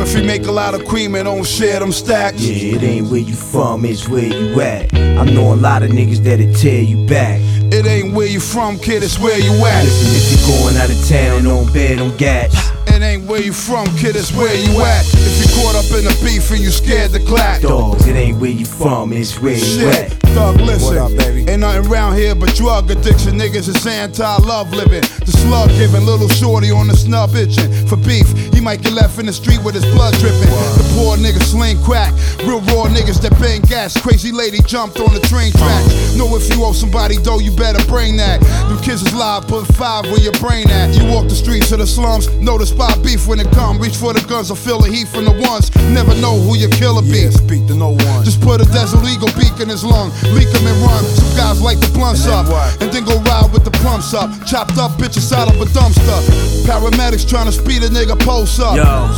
know if you make a lot of cream and don't share them stacks. Yeah, it ain't where you from, it's where you at. I know a lot of niggas that'll tear you back. It ain't where you from, kid, it's where you at. Listen, if you're going out of town, don't bet on gats. It ain't where you from, kid, it's where you at. If you caught up in the beef and you scared to clap. Dogs, it ain't where you from, it's where you at. Thug, listen, What up, baby? ain't nothing round here but drug addiction. Niggas is anti-love living. The slug giving, little shorty on the snub itching. For beef, he might get left in the street with his blood dripping. The poor niggas sling crack, real raw niggas that bang gas. Crazy lady jumped on the train track. Know if you owe somebody dough, you better bring that. Them kids is live, put 5 where your brain at. You walk the streets of the slums, know the spot beef when it come. Reach for the guns or feel the heat from the ones. Never know who your killer be. Yeah, speak to no one. Just put a Desert Eagle beak in his lung, leak him and run. Some guys like the blunts And then up, what? and then go ride with the plumps up. Chopped up bitches out of a dumpster. Paramedics trying to speed a nigga post up. Yo,